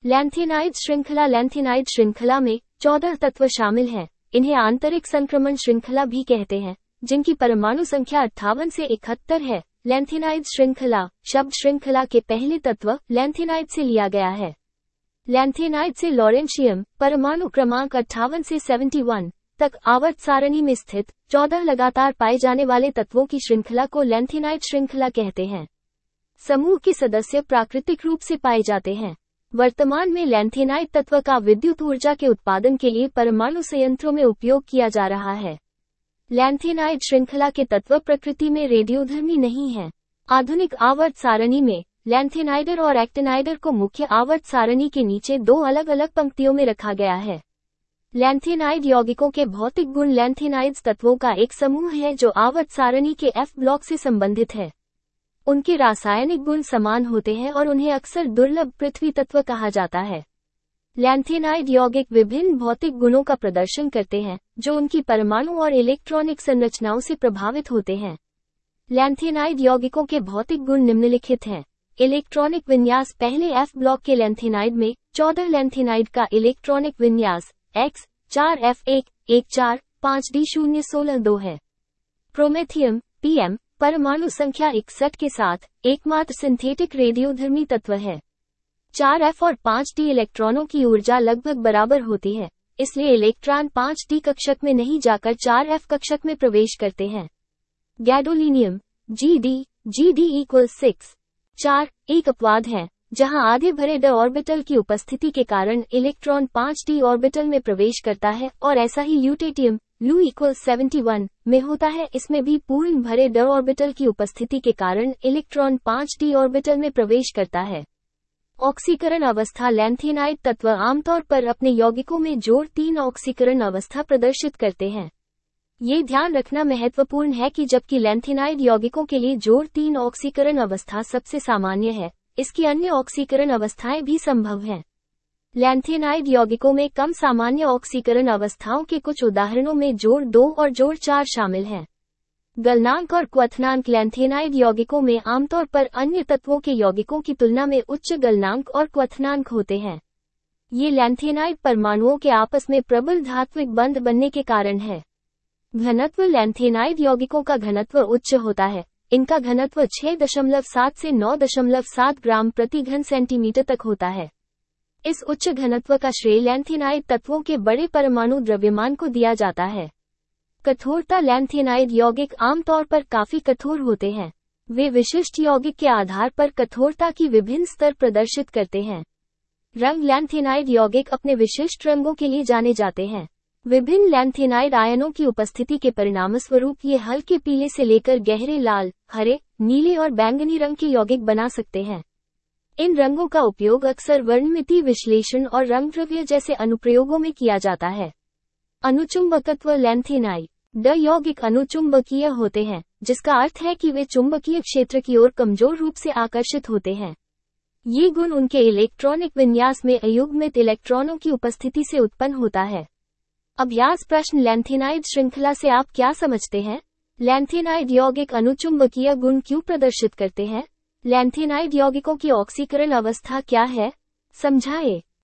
Lanthanide श्रृंखला में 14 तत्व शामिल हैं। इन्हें आंतरिक संक्रमण श्रृंखला भी कहते हैं, जिनकी परमाणु संख्या 58 से 71 है। लैंथेनाइड श्रृंखला शब्द श्रृंखला के पहले तत्व लैंथेनाइड से लिया गया है। लैंथेनाइड से लॉरेंशियम परमाणु क्रमांक 58 से 71 तक आवर्त सारणी में स्थित 14 लगातार पाए जाने वाले तत्वों की श्रृंखला को लैंथेनाइड श्रृंखला कहते हैं। समूह के सदस्य प्राकृतिक रूप से पाए जाते हैं। वर्तमान में लैंथेनाइड तत्व का विद्युत ऊर्जा के उत्पादन के लिए परमाणु संयंत्रों में उपयोग किया जा रहा है। लैंथेनाइड श्रृंखला के तत्व प्रकृति में रेडियोधर्मी नहीं हैं। आधुनिक आवर्त सारणी में लैंथेनाइडर और एक्टिनाइडर को मुख्य आवर्त सारणी के नीचे दो अलग अलग पंक्तियों में रखा गया है। लैंथेनाइड यौगिकों के भौतिक गुण लैंथेनाइड्स तत्वों का एक समूह है जो आवर्त सारणी के F ब्लॉक से संबंधित है। उनके रासायनिक गुण समान होते हैं और उन्हें अक्सर दुर्लभ पृथ्वी तत्व कहा जाता है। लैंथेनाइड यौगिक विभिन्न भौतिक गुणों का प्रदर्शन करते हैं जो उनकी परमाणु और इलेक्ट्रॉनिक संरचनाओं से प्रभावित होते हैं। लैंथेनाइड यौगिकों के भौतिक गुण निम्नलिखित हैं। इलेक्ट्रॉनिक विन्यास पहले F ब्लॉक के लैंथेनाइड में 14 लैंथेनाइड का इलेक्ट्रॉनिक विन्यास X 4F1 14 5D016 है। प्रोमेथियम PM परमाणु संख्या 61 के साथ एकमात्र सिंथेटिक रेडियोधर्मी तत्व है। 4F और 5D इलेक्ट्रॉनों की ऊर्जा लगभग बराबर होती है, इसलिए इलेक्ट्रॉन 5D कक्षक में नहीं जाकर 4F कक्षक में प्रवेश करते हैं। गैडोलीनियम GD = 6 4 एक अपवाद है, जहां आधे भरे d ऑर्बिटल की उपस्थिति के कारण इलेक्ट्रॉन 5D ऑर्बिटल में प्रवेश करता है और ऐसा ही ल्यूटेटियम Lu = 71 में होता है। इसमें भी पूर्ण भरे d ऑर्बिटल की उपस्थिति के कारण इलेक्ट्रॉन 5D ऑर्बिटल में प्रवेश करता है। ऑक्सीकरण अवस्था लैंथेनाइड तत्व आमतौर पर अपने यौगिकों में जोड़ 3 ऑक्सीकरण अवस्था प्रदर्शित करते हैं। ये ध्यान रखना महत्वपूर्ण है कि जबकि लैंथेनाइड यौगिकों के लिए जोड़ 3 ऑक्सीकरण अवस्था सबसे सामान्य है, इसकी अन्य ऑक्सीकरण अवस्थाएं भी संभव हैं। लैंथेनाइड यौगिकों में कम सामान्य ऑक्सीकरण अवस्थाओं के कुछ उदाहरणों में जोड़ 2 और जोड़ 4 शामिल हैं। गलनांक और क्वथनांक लैंथेनाइड यौगिकों में आमतौर पर अन्य तत्वों के यौगिकों की तुलना में उच्च गलनांक और क्वथनांक होते हैं। ये लैंथेनाइड परमाणुओं के आपस में प्रबल धात्विक बंध बनने के कारण है। घनत्व लैंथेनाइड यौगिकों का घनत्व उच्च होता है। इनका घनत्व 6.7 से 9.7 ग्राम प्रति घन सेंटीमीटर तक होता है। इस उच्च घनत्व का श्रेय लैंथेनाइड तत्वों के बड़े परमाणु द्रव्यमान को दिया जाता है। कठोरता लैंथेनाइड यौगिक आमतौर पर काफी कठोर होते हैं। वे विशिष्ट यौगिक के आधार पर कठोरता की विभिन्न स्तर प्रदर्शित करते हैं। रंग लैंथेनाइड यौगिक अपने विशिष्ट रंगों के लिए जाने जाते हैं। विभिन्न लैंथेनाइड आयनों की उपस्थिति के परिणामस्वरूप ये हल्के पीले से लेकर गहरे लाल, हरे, नीले और बैंगनी रंग के यौगिक बना सकते हैं। इन रंगों का उपयोग अक्सर वर्णमिति विश्लेषण और रंगद्रव्य जैसे अनुप्रयोगों में किया जाता है। अनुचुंबकत्व लैंथेनाइड ड यौगिक अनुचुंबकीय होते हैं, जिसका अर्थ है कि वे चुंबकीय क्षेत्र की ओर कमजोर रूप से आकर्षित होते हैं। ये गुण उनके इलेक्ट्रॉनिक विन्यास में अयुग्मित इलेक्ट्रॉनों की उपस्थिति से उत्पन्न होता है। अभ्यास प्रश्न लैंथेनाइड श्रृंखला से आप क्या समझते हैं? लैंथेनाइड यौगिक अनुचुंबकीय गुण क्यों प्रदर्शित करते हैं? लैंथेनाइड यौगिकों की ऑक्सीकरण अवस्था क्या है? समझाएं।